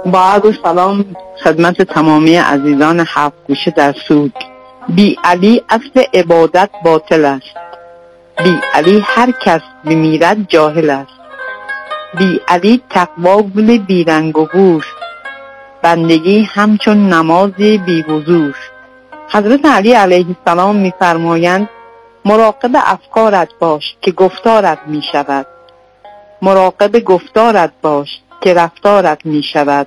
با عرض سلام خدمت تمامی عزیزان هفت گوشه در سوگ. بی علی اصل عبادت باطل است، بی علی هر کس بمیرد جاهل است. بی علی تقوا گل بی رنگ و بوش، بندگی همچون نماز بی وضوش. حضرت علی علیه السلام می‌فرمایند مراقب افکارت باش که گفتارت می شود، مراقب گفتارت باش که رفتارت می شود.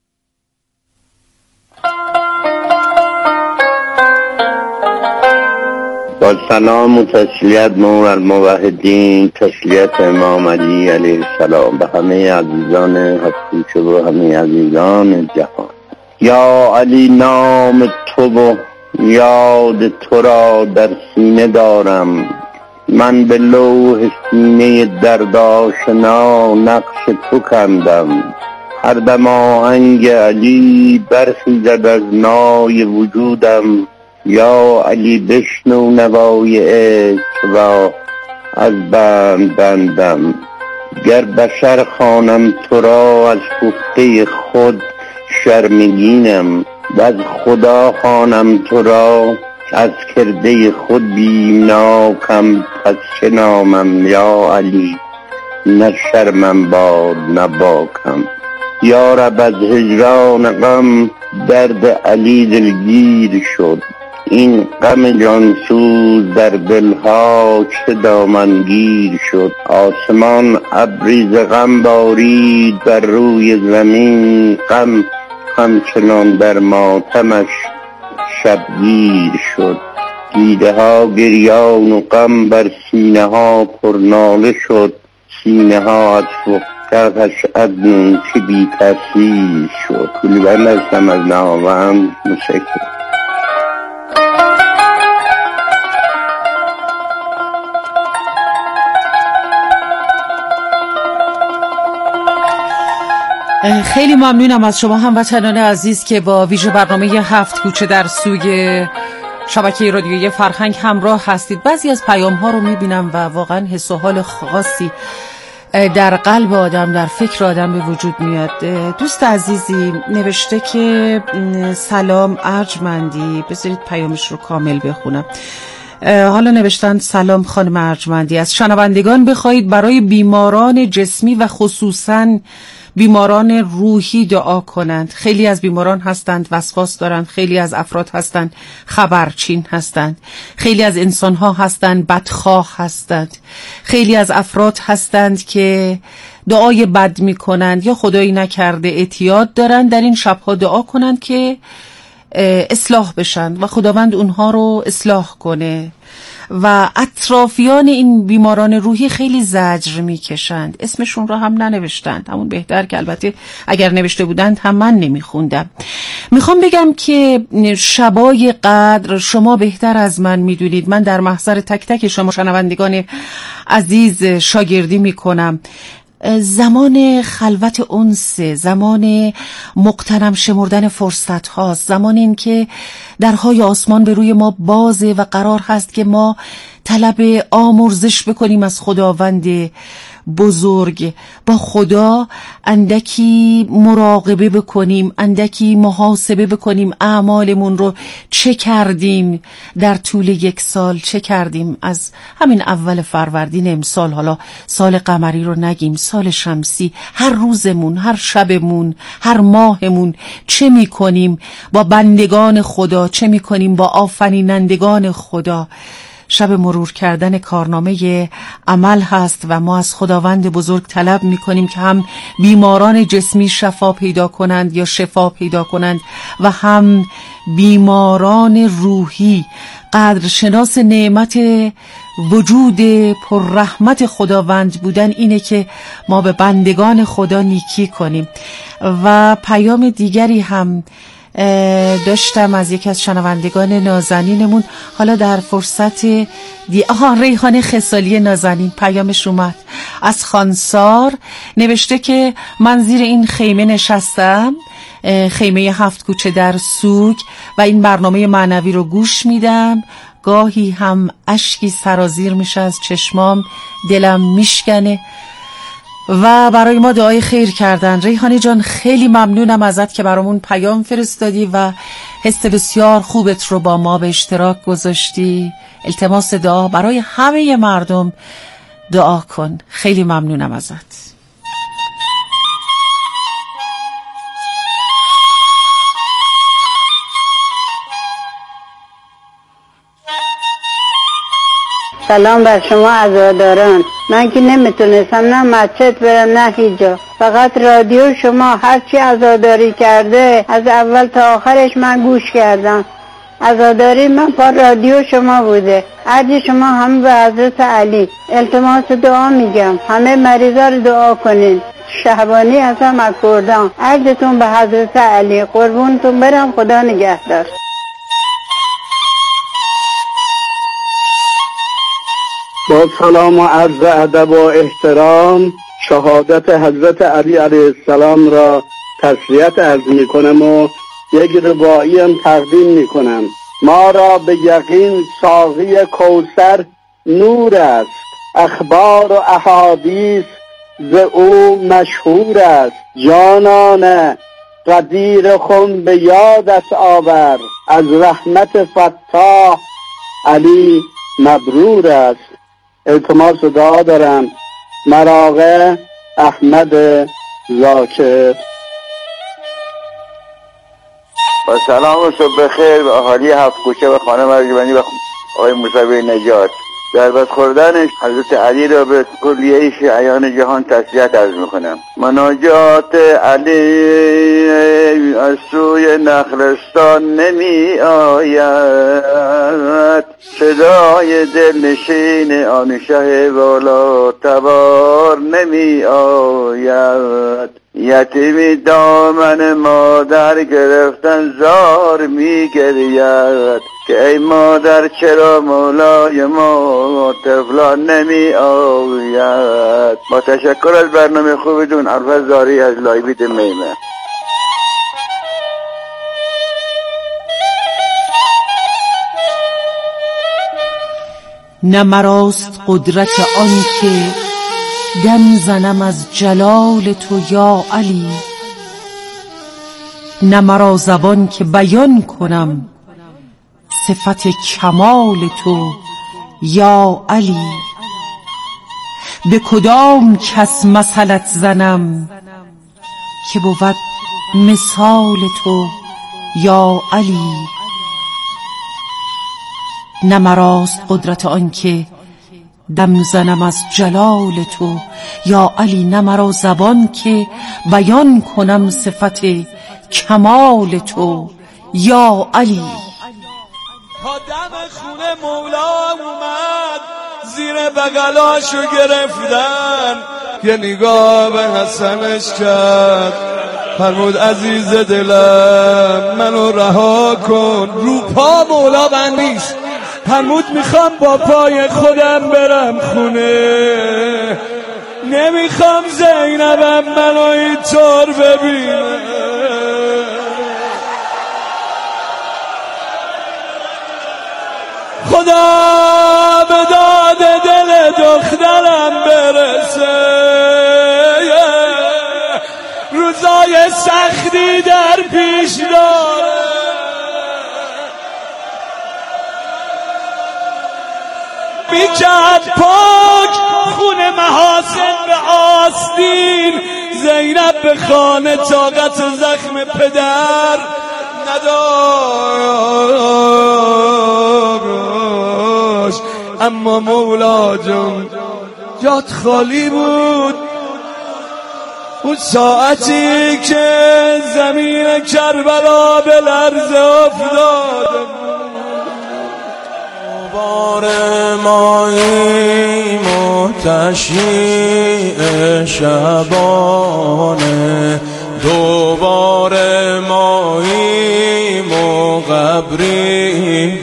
با سلام و تسلیت نور الموحدین، تسلیت امام علی علیه السلام به همه عزیزان هفتگوشه و همه عزیزان جهان. یا علی نام تو و یاد تو را در سینه دارم، من به لوح سینه درد آشنا نقش تو کندم. هر دم آهنگ علی برخیزد از نای وجودم، یا علی بشنو نوای عشق را از بندم. گر بشر خوانم تو را از گفته خود شرمگینم، و از خدا خوانم تو را از کرده خود بیمناکم. پس چه نامم یا علی، نه شرمم باد نه باکم. یا رب از هجران غم درد علی دلگیر شد، این غم جانسوز در دلها چه دامنگیر شد. آسمان ابری ز غم بارید بر روی زمین، غم همچنان در ماتمش شبگیر شد. دیده ها گریان و غم بر سینه ها پرناله شد، سینه ها از فقدش ادنون که بی تأثیر شد. کلی بند هستم از نهاوند. متشکرم. خیلی ممنونم از شما هموطنان عزیز که با ویژه برنامه هفت کوچه در سوگ شبکه رادیویی فرهنگ همراه هستید. بعضی از پیام ها رو میبینم و واقعا حس و حال خاصی در قلب آدم، در فکر آدم به وجود میاد. دوست عزیزی نوشته که سلام ارجمندی، بذارید پیامش رو کامل بخونم. حالا نوشتن سلام خانم ارجمندی، از شنوندگان بخواهید برای بیماران جسمی و خصوصاً بیماران روحی دعا کنند. خیلی از بیماران هستند وسواس دارند، خیلی از افراد هستند خبرچین هستند، خیلی از انسانها هستند بدخواه هستند، خیلی از افراد هستند که دعای بد می کنند یا خدایی نکرده اعتیاد دارند. در این شبها دعا کنند که اصلاح بشن و خداوند اونها رو اصلاح کنه. و اطرافیان این بیماران روحی خیلی زجر میکشند، اسمشون رو هم ننوشتند، همون بهتر که البته اگر نوشته بودند هم من نمیخوندم. میخوام بگم که شبای قدر شما بهتر از من میدونید. من در محضر تک تک شما شنوندگان عزیز شاگردی میکنم. زمان خلوت انس، زمان مغتنم شمردن فرصت هاست، زمان این که درهای آسمان به روی ما بازه و قرار هست که ما طلب آمرزش بکنیم از خداوند بزرگ. با خدا اندکی مراقبه بکنیم، اندکی محاسبه بکنیم اعمالمون رو، چه کردیم در طول یک سال، چه کردیم از همین اول فروردین امسال، حالا سال قمری رو نگیم، سال شمسی، هر روزمون، هر شبمون، هر ماهمون چه میکنیم با بندگان خدا، چه میکنیم با آفرینندگان خدا. شب مرور کردن کارنامه عمل هست و ما از خداوند بزرگ طلب میکنیم که هم بیماران جسمی شفا پیدا کنند یا شفا پیدا کنند و هم بیماران روحی. قدرشناس نعمت وجود پر رحمت خداوند بودن اینه که ما به بندگان خدا نیکی کنیم. و پیام دیگری هم داشتم از یکی از شنوندگان نازنینمون، حالا در فرصت ریحانه خصالی نازنین پیامش اومد از خانسار. نوشته که من زیر این خیمه نشستم، خیمه هفت کوچه در سوگ، و این برنامه معنوی رو گوش میدم. گاهی هم اشکی سرازیر میشه از چشمام، دلم میشکنه. و برای ما دعای خیر کردن. ریحانه جان خیلی ممنونم ازت که برامون پیام فرستادی و حس بسیار خوبت رو با ما به اشتراک گذاشتی. التماس دعا برای همه مردم دعا کن. خیلی ممنونم ازت. سلام بر شما عزاداران. من که نمیتونستم نه مسجد برم نه هیچ، فقط رادیو شما هرچی عزاداری کرده از اول تا آخرش من گوش کردم. عزاداری من با رادیو شما بوده. عرض شما همه به حضرت علی التماس دعا میگم، همه مریضا رو دعا کنین. شهبانی هستم از کردان. عرضتون به حضرت علی، قربونتون برم. خدا نگهدار. با سلام و عرض ادب و احترام شهادت حضرت علی علیه السلام را تسلیت عرض می کنم و یک رباعی هم تقدیم می کنم. ما را به یقین ساقی کوثر نور است، اخبار و احادیث ز او مشهور است. جانان قدیر خم به یادت آور، از رحمت فتاح علی مبرور است. التماس دعا دارم. مراغه احمد زاکر. با سلام و صبح بخیر به اهالی هفت کوچه و خانم ارجمندی و آقای موسوی نجات. ضربت خوردن حضرت علی را به کلیه شیعیان جهان تسلیت عرض میکنم. مناجات علی از سوی نخلستان نمی آید، صدای دلنشین آن شه والا تبار نمی آید. یتیمی دامن مادر گرفتن زار می گرید، که ای مادر چرا مولای ما طفلان نمی آید. با تشکر از برنامه خوبتون. الفاظ زاری از لایبید میمه. نه مراست قدرت آن که دم زنم از جلال تو یا علی، نه مرا زبان که بیان کنم صفت کمال تو یا علی. به کدام کس مثلت زنم که بود مثال تو یا علی. نه مراست قدرت آن که دم زنم از جلال تو یا علی، نه مرا زبان که بیان کنم صفت کمال تو یا علی. تا دم خونه مولا اومد زیر بغلاشو گرفتن، یه نگاه به حسنش کرد، فرمود عزیز دلم منو رها کن. رو پا مولا بندیست، فرمود میخوام با پای خودم برم خونه، نمیخوام زینبم منو اینطور ببینه. خدا به داد دل دخترم برسه، روزای سختی در پیش داره. میکرد پاک خون محاسن به آستین، زینب به خانه طاقت زخم پدر نداشت. اما مولا جون جات خالی بود. اون ساعتی که زمین کربلا به لرزه افتاد، بار ماهی متشیع شبانه، دوباره ماهی مقبری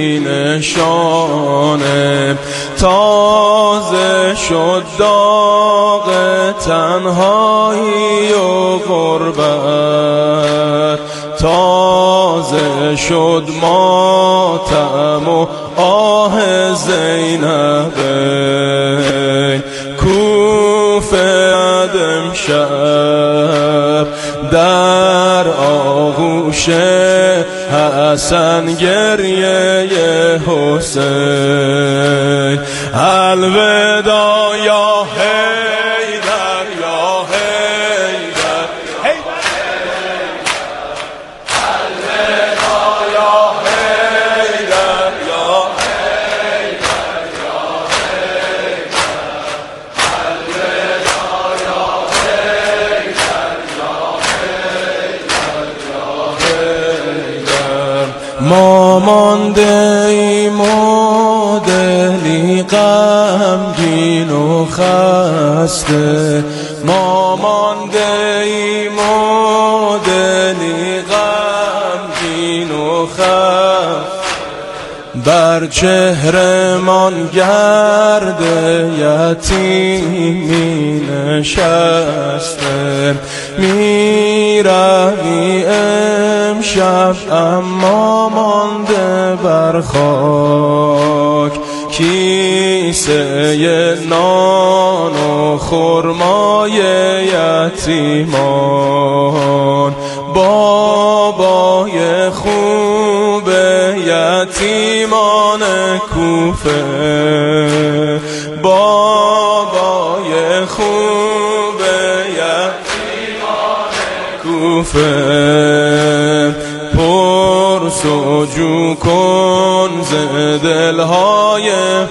بینشانه. تازه شد داغ تنهایی و غربت، تازه شد ماتم و آه زینب. کوفه امشب در آغوش حسن گریه حسین. الوداع یا حیدر یا حیدر، الوداع یا حیدر یا حیدر یا حیدر، الوداع یا حیدر یا حیدر یا حیدر. ما مانده ایم و دلی غمگین و خسته، ما مانده ایم و دلی غمگین و خسته، بر چهرمان گرد یتیمی نشسته. میروی امشب اما مانده بر خاک، کیسه نان و خرمای یتیمان. بابای خوب یتیمان کوفه، بابای خوب یتیمان کوفه. پرس و جو کن ز دلهای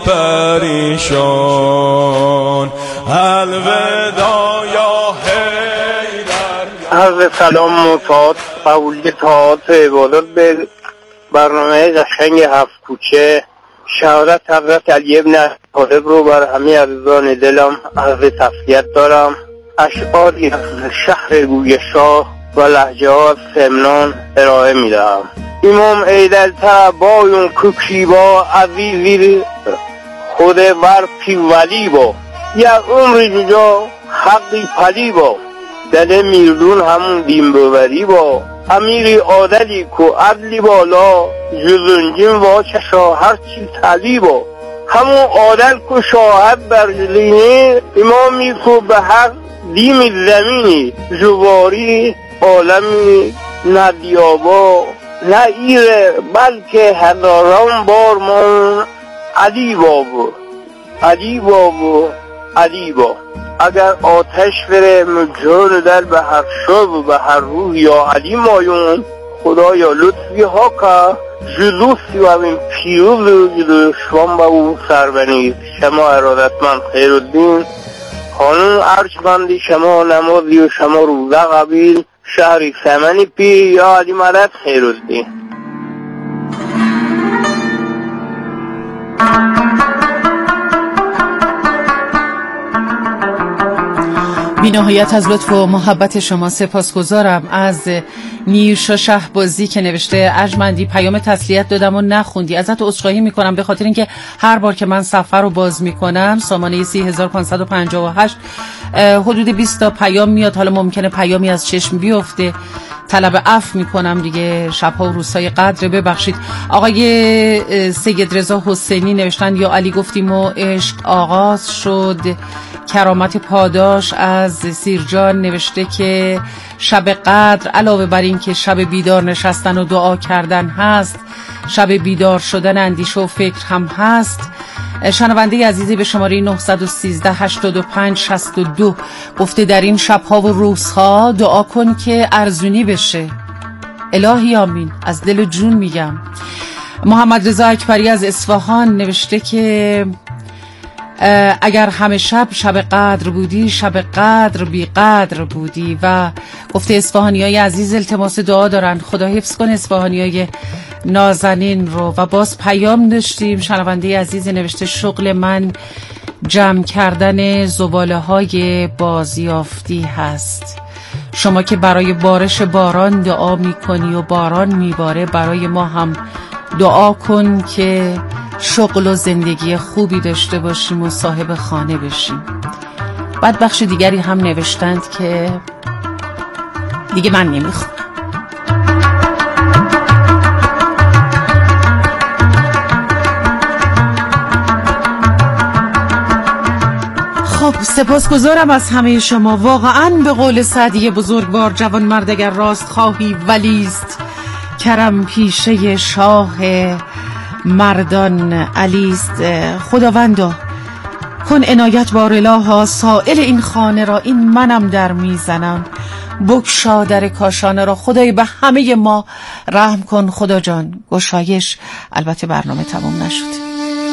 پریشان. الوداع یا حیدر. عرض سلام و قبولی طاعات عبادت به برنامه قشنگ هفت کوچه. شهادت حضرت علی ابن ابی طالب رو بر همه عزیزان دلم عرض تسلیت دارم. اشعاری از شهر گویشاه و لهجه ها از سمنان ارائه می دهم. امام ایدلتر بایون کوکی با عزیزی خود ورپی ولی با، یا عمر جا حقی پلی با، دل میردون همون دین بوری با. امیری عادلی کو عدلی بالا، جزنجین و چشا هرچی تلی با. همون عادل کو شاهد بر جلینه، امامی کو به حق دیم زمینی. جواری عالمی ندیابا نه ایره، بلکه هزاران بار من علی بابو علی بابو علی با. اگر آتش بره مجهر در به هر شب و به هر روح یا علی مایون، خدا یا لطفی ها که جلوسی و این پیروز و جلوشوان با او سربنید. شما ارادتمند خیرالدین خانون ارجمندی، شما نمازی و شما روزه قبیل شهری سمنی پیر یا علی مدد خیرالدین. بی نهایت از لطف و محبت شما سپاسگزارم. از نیرشا شهبازی که نوشته ارجمندی پیام تسلیت دادم و نخوندی، ازت عذرخواهی میکنم به خاطر اینکه هر بار که من صفحه رو باز میکنم سامانه 3558 حدود 20 تا پیام میاد. حالا ممکنه پیامی از چشم بیفته، طلب عفو میکنم دیگه. شبها و روزهای قدر ببخشید. آقای سید رضا حسینی نوشتن یا علی گفتیم و عشق آغاز شد. کرامت پاداش از سیرجان نوشته که شب قدر علاوه بر این که شب بیدار نشستن و دعا کردن هست، شب بیدار شدن اندیشه و فکر هم هست. شنونده عزیزی به شماره 913 85 62 گفته در این شبها و روزها دعا کن که ارزونی بشه. الهی آمین، از دل و جون میگم. محمد رضا اکبری از اصفهان نوشته که اگر همه شب قدر بودی، شب قدر بی قدر بودی. و گفته اصفهانیای عزیز التماس دعا دارن، خدا حفظ کن اصفهانیای نازنین رو. و باز پیام داشتیم. شنونده عزیز نوشته شغل من جمع کردن زباله های بازیافتی هست. شما که برای بارش باران دعا میکنی و باران میباره، برای ما هم دعا کن که شغل و زندگی خوبی داشته باشیم و صاحب خانه بشیم. بعد بخش دیگری هم نوشتند که دیگه من نمیخونم. خب سپاسگزارم از همه شما. واقعا به قول سعدی بزرگوار جوان مرد اگر راست خواهی ولیست، کرم پیشه شاه مردان علیست. خداوندا کن عنایت بار الها، سائل این خانه را این منم در میزنم، بگشا در کاشانه را. خدای به همه ما رحم کن خدا جان. گشایش. البته برنامه تمام نشد.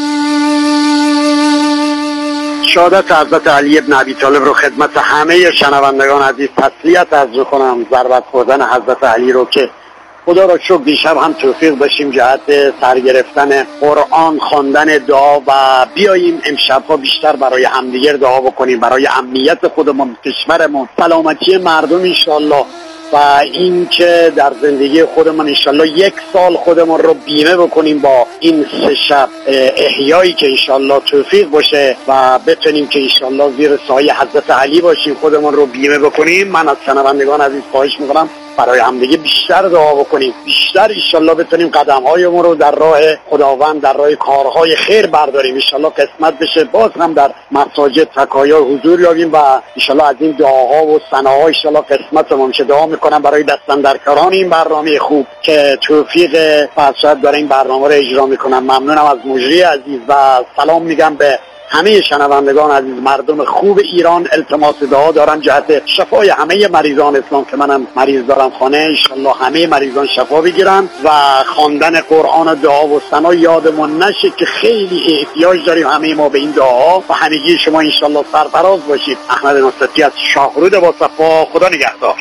شهادت حضرت علی ابن ابی طالب رو خدمت همه شنوندگان عزیز تسلیت عرض کنم. ضربت خوردن حضرت علی رو که خدا را شکر دیشب هم توفیق داشتیم جهت سرگرفتن قرآن، خواندن دعا و بیاییم امشب‌ها بیشتر برای همدیگر دعا بکنیم، برای امنیت خودمون، کشورمون، سلامتی مردم انشالله، و این که در زندگی خودمون انشالله 1 سال خودمون رو بیمه بکنیم با این 3 شب احیایی که انشالله توفیق باشه و بتونیم که انشالله زیر سایه حضرت علی باشیم، خودمون رو بیمه بکنیم. من از شنوندگان عزیز خواهش میکنم برای همدیگه بیشتر دعا بکنیم، بیشتر انشالله بتونیم قدم‌هایمون رو در راه خداوند، در راه کارهای خیر برداریم. انشالله قسمت بشه باز هم در مساجد تکایا حضور یابیم و انشالله از این دعاها و ثناها انشالله قسمتمون میشه. دعا میکنم برای دستاندرکاران این برنامه خوب که توفیق فرصت داره این برنامه رو اجرا میکنن. ممنونم از مجری عزیز و سلام میگم به همه شنوندگان عزیز. مردم خوب ایران التماس دعا دارم جهت شفای همه مریضان اسلام که منم مریض دارم خانه، انشالله همه مریضان شفا بگیرن و خواندن قرآن و دعا و ثنا یادمون نشه که خیلی احتیاج داریم همه ما به این دعا و همگی شما انشالله سرفراز باشید. احمد نصرتی از شاهرود با صفا. خدا نگهدار.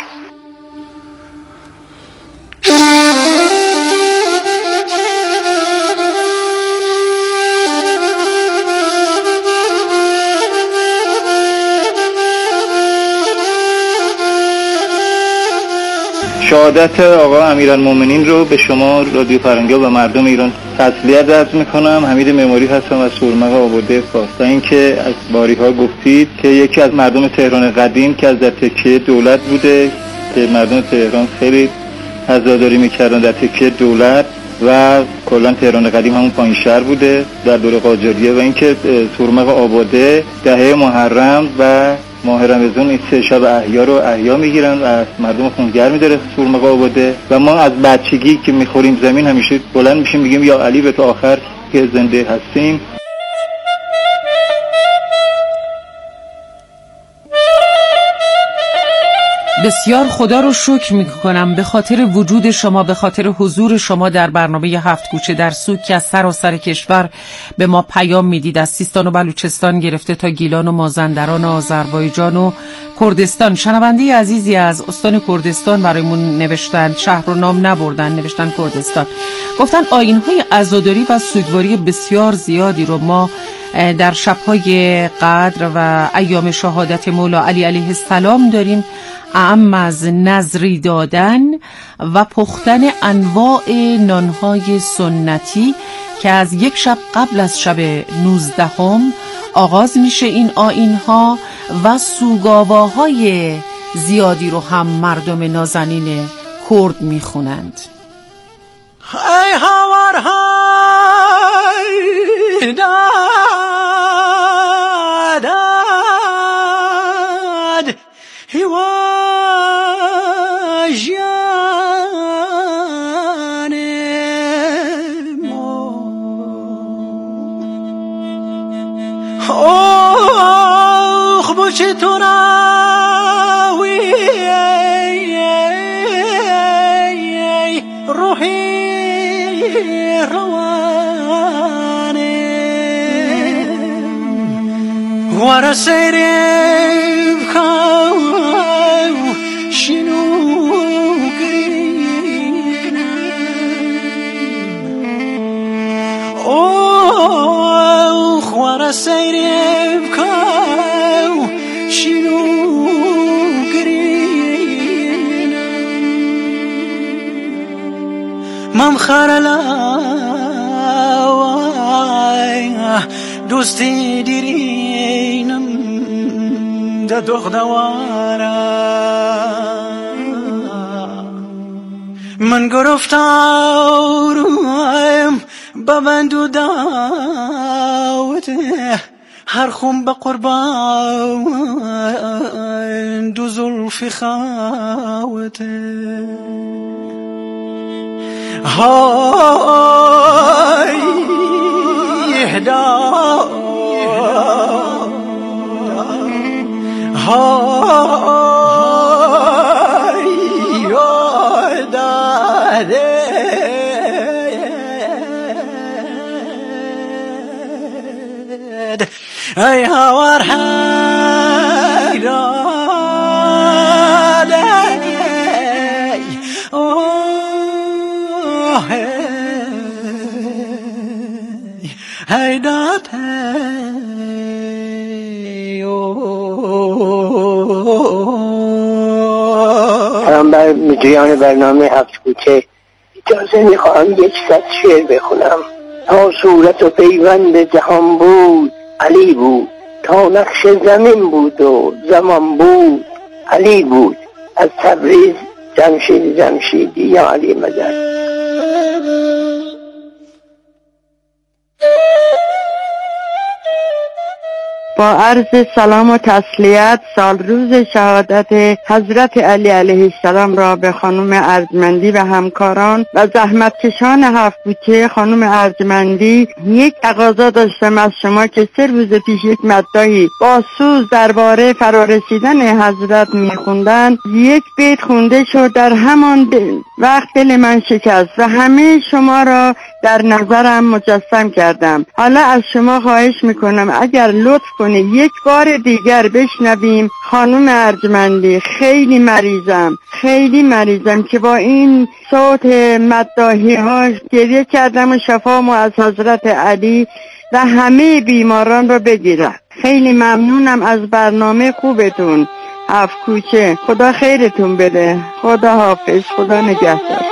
شهادت آقا امیرالمومنین رو به شما رادیو فرنگی و مردم ایران تسلیت عرض میکنم. حمید معماری هستم از سورمق آباده فاس. این که از باریها گفتید که یکی از مردم تهران قدیم که از در تکیه دولت بوده که مردم تهران خیلی عزاداری میکردن در تکیه دولت و کلا تهران قدیم همون پایین شهر بوده در دوره قاجاریه. و اینکه سورمق آباده دهه محرم و ماه رمضان این 3 شب احیا رو احیا میگیرن و از مردم خونگرم میداره سورمق آباده. و ما از بچگی که میخوریم زمین همیشه بلند میشیم میگیم یا علی به تا آخر که زنده هستیم. بسیار خدا رو شکر میکنم به خاطر وجود شما، به خاطر حضور شما در برنامه 7 کوچه در سوگ که از سراسر کشور به ما پیام میدید، از سیستان و بلوچستان گرفته تا گیلان و مازندران و آذربایجان و کردستان. شنونده عزیزی از استان کردستان برایمون نوشتن، شهر و نام نبردن، نوشتن کردستان، گفتن آیین‌های عزاداری و سوگواری بسیار زیادی رو ما در شب‌های قدر و ایام شهادت مولا علی علیه السلام داریم، اعم از نذری دادن و پختن انواع نانهای سنتی که از 1 شب قبل از شب 19 آغاز میشه. این آیین‌ها و سوگاواهای زیادی رو هم مردم نازنین کرد میخونند. ای هوارهای داد چطور آوی روحی روانه ورا سیرم خواو شنو گرین اوه ورا سیرم خواو شنو گرین مم خرلاوای دوستی دیرینم ده دختوارا من گرفتارم ببندو داوته هر خون به قربان دو زلف خاوته های اهدا های داده ای هوار بر مجریان برنامه هفت کوچه اجازه میخواهم یک ست شعر بخونم. تا صورت و پیوند جهان بود علی بود، تا نقش زمین بود و زمان بود علی بود. از تبریز جمشید جمشیدی یا علی مدد. با عرض سلام و تسلیت سال روز شهادت حضرت علی علیه السلام را به خانم ارجمندی و همکاران و زحمتکشان هفت کوچه خانم ارجمندی یک تقاضا داشتم از شما که 3 روز پیش یک مداحی با سوز درباره فرارسیدن حضرت میخوندن. یک بیت خونده شد، در همان وقت دل من شکست و همه شما را در نظرم مجسم کردم. حالا از شما خواهش میکنم اگر لطف کنی یک بار دیگر بشنویم. خانم ارجمندی خیلی مریضم که با این صوت مداحی ها گریه کردم و شفامو از حضرت علی و همه بیماران رو بگیرد. خیلی ممنونم از برنامه خوبتون هفت کوچه. خدا خیرتون بده. خدا حافظ. خدا نگهدار.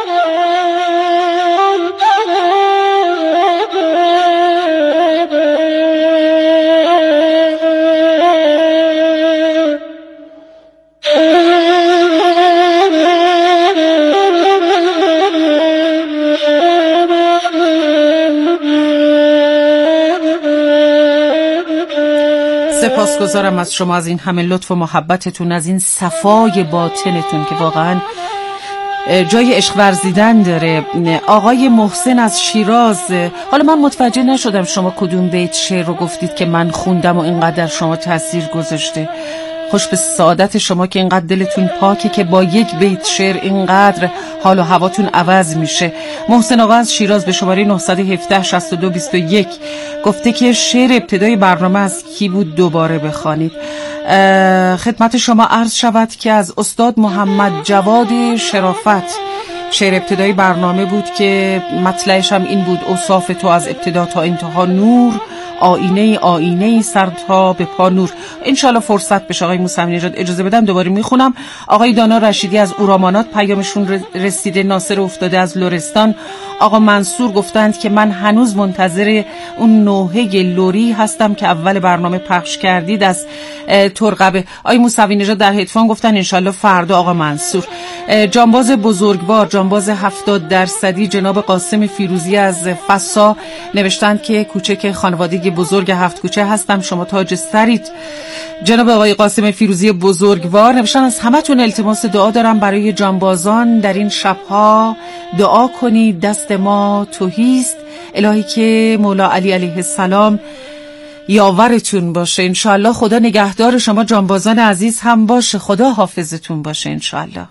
سپاسگزارم از شما، از این همه لطف و محبتتون، از این صفای باطنتون که واقعا جای عشق ورزیدن داره. آقای محسن از شیراز، حالا من متوجه نشدم شما کدوم بیت شعر رو گفتید که من خوندم و اینقدر شما تاثیر گذاشته. خوش به سعادت شما که اینقدر دلتون پاکه که با یک بیت شعر اینقدر حال و هواتون عوض میشه. محسن آقا از شیراز به شماره 917 62 21 گفته که شعر ابتدای برنامه از کی بود دوباره بخوانید. خدمت شما عرض شود که از استاد محمد جواد شرافت شعر ابتدای برنامه بود که مطلعش هم این بود: اوصاف تو از ابتدا تا انتها نور، آینه سر تا به پا نور. انشالله فرصت بشه آقای موسوی نژاد اجازه بدم دوباره میخونم. آقای دانا رشیدی از اورامانات پیامشون رسیده. ناصر افتاده از لرستان. آقا منصور گفتند که من هنوز منتظر اون نوحه لوری هستم که اول برنامه پخش کردید از ترقبه. آقای موسوی نژاد در هدفون گفتن انشالله فردا. آقا منصور جانباز بزرگوار، جانباز 70% جناب قاسم فیروزی از فسا نوشتند که کوچک خانوادگی بزرگ هفت کوچه هستم، شما تاج سرید. جناب آقای قاسم فیروزی بزرگوار نوشتن از همتون التماس دعا دارم برای جانبازان در این شبها. دعا کنید، دست ما تهیست. الهی که مولا علی علیه السلام یاورتون باشه انشاءالله. خدا نگهدار شما جانبازان عزیز هم باشه. خدا حافظتون باشه انشاءالله.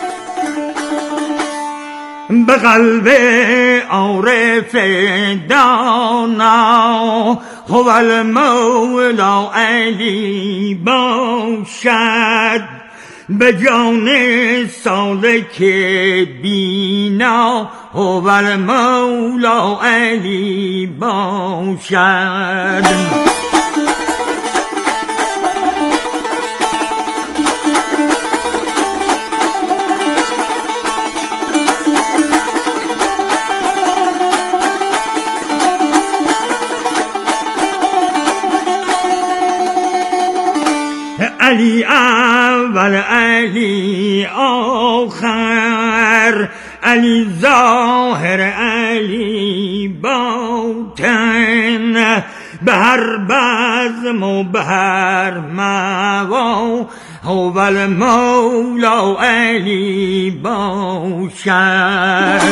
به قلب عارف دانا هو المولا علی باشد، به جان سالک بینا هو المولا علی باشد. علی اول علی آخر، علی ظاهر علی باطن، به هر بزم و به هر موا هو المولا علی باشد.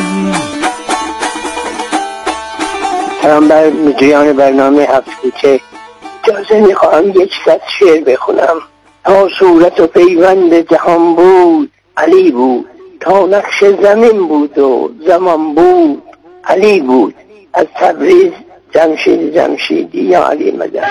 سلام بر مجریان برنامه هفت کوچه. اجازه میخواهم یک ست شعر بخونم. تا صورت و پیوند جهان بود علی بود، تا نقش زمین بود و زمان بود علی بود. از تبریز جمشید جمشیدی یا علی مدد.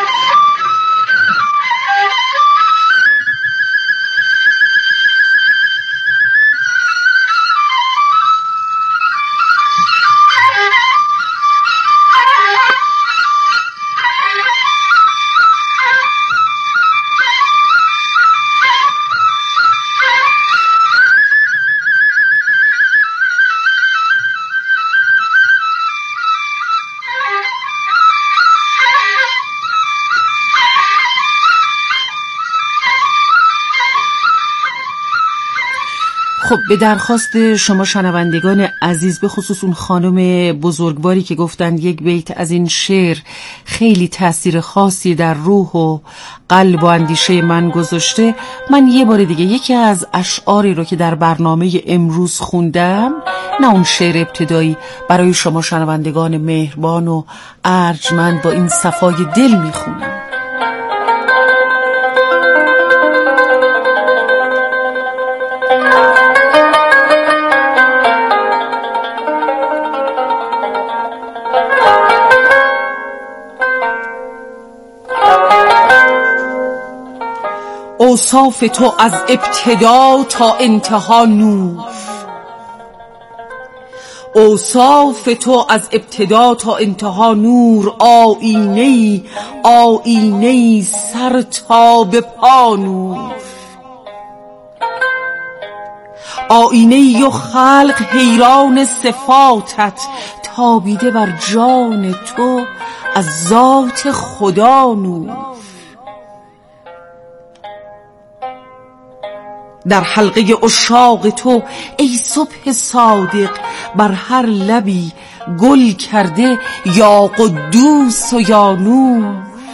خب به درخواست شما شنوندگان عزیز، به خصوص اون خانم بزرگواری که گفتن یک بیت از این شعر خیلی تأثیر خاصی در روح و قلب و اندیشه من گذاشته، من یه بار دیگه یکی از اشعاری رو که در برنامه امروز خوندم، نه اون شعر ابتدایی، برای شما شنوندگان مهربان و ارجمند با این صفای دل میخونم. اوصاف تو از ابتدا تا انتها نور، اوصاف تو از ابتدا تا انتها نور، آینه‌ای آینه‌ای سر تا به پا نور، آینه‌ای و خلق حیران صفاتت، تابیده بر جان تو از ذات خدا نور. در حلقه عشاق تو ای صبح صادق، بر هر لبی گل کرده یا قدوس و یا نور.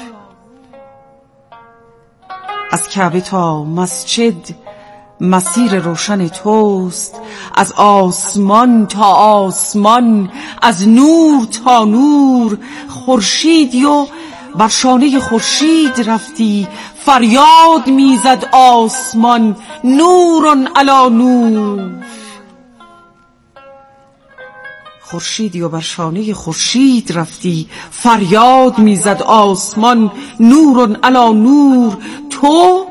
از کعبه تا مسجد مسیر روشن توست، از آسمان تا آسمان، از نور تا نور. خورشیدی و بر شانه خورشید رفتی، فریاد میزد آسمان نورن علی نور. خورشیدی و بر شانه خورشید رفتی، فریاد میزد آسمان نورن علی نور. تو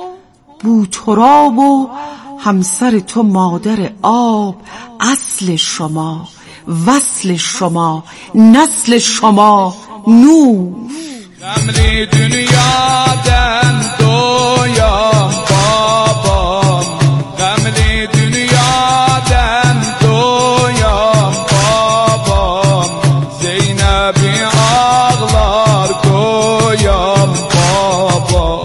بوتراب و همسر تو مادر آب، اصل شما وصل شما نسل شما نور. غملی دنیادن دویام بابام، غملی دنیادن دویام بابام، زینبی ağlar koyam baba،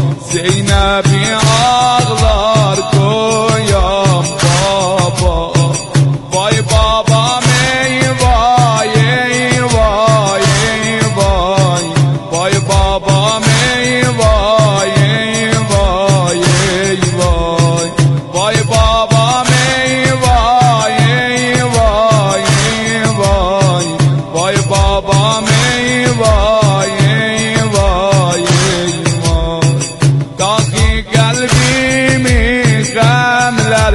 زینبی ağlar koyam baba. Vay babam ey vay ey vay ey vay، vay babam ey vay ey vay ey vay، vay babam ey vay ey vay ey vay، vay babam ey vay ey vay ey vay. Dahi kalbimi gamler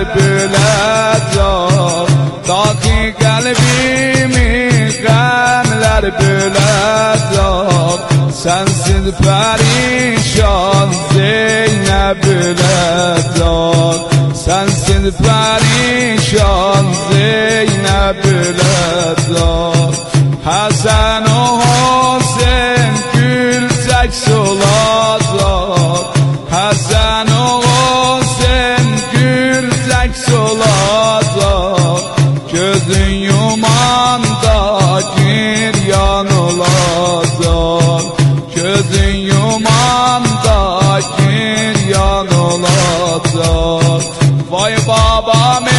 böləcək، dahi kalbimi gamler böləcək. Sensiz perişan Zeynep böləcək، sensiz perişan Zeynep böləcək. Hasan o Hüseyin gül çək solacaq، Hasan o Hüseyin gül çək solacaq. Gözün yumanda giryan olacaq، gözün yumanda giryan olacaq. Vay babam